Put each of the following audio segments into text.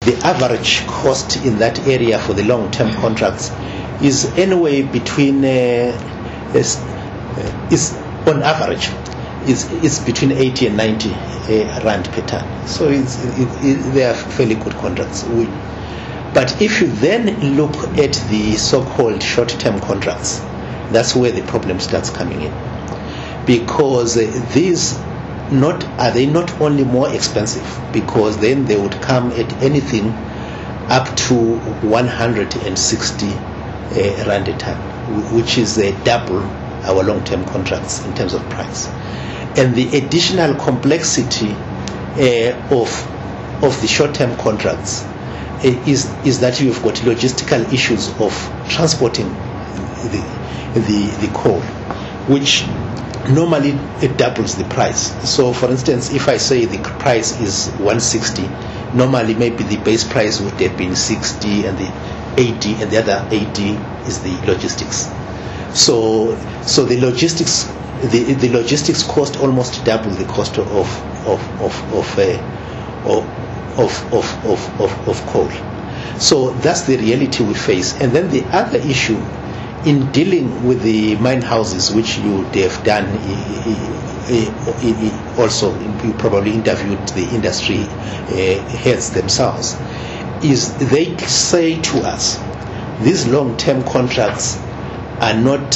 the average cost in that area for the long-term contracts is anywhere between is on average is between 80 and 90 rand per ton. So they are fairly good contracts. But if you then look at the so-called short-term contracts, that's where the problem starts coming in, because these are they not only more expensive, because then they would come at anything up to 160 rand a ton, which is double our long-term contracts in terms of price. And the additional complexity of the short-term contracts is that you've got logistical issues of transporting the coal, which normally it doubles the price. So for instance, if I say the price is 160, normally maybe the base price would have been 60 and the 80, and the other 80 is the logistics. So the logistics cost almost double the cost of coal. So that's the reality we face. And then the other issue in dealing with the mine houses, which you have done also, you probably interviewed the industry heads themselves, is they say to us these long-term contracts are not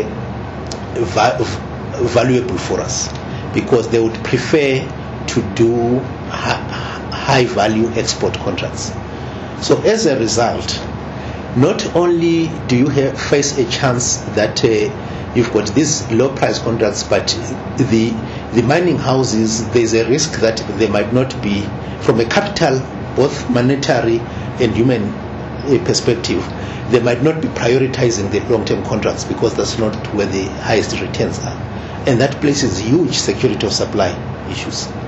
valuable for us, because they would prefer to do high-value export contracts. So as a result, not only do you face a chance that you've got these low-price contracts, but the mining houses, there's a risk that they might not be, from a capital, both monetary and human perspective, they might not be prioritizing the long-term contracts, because that's not where the highest returns are. And that places huge security of supply issues.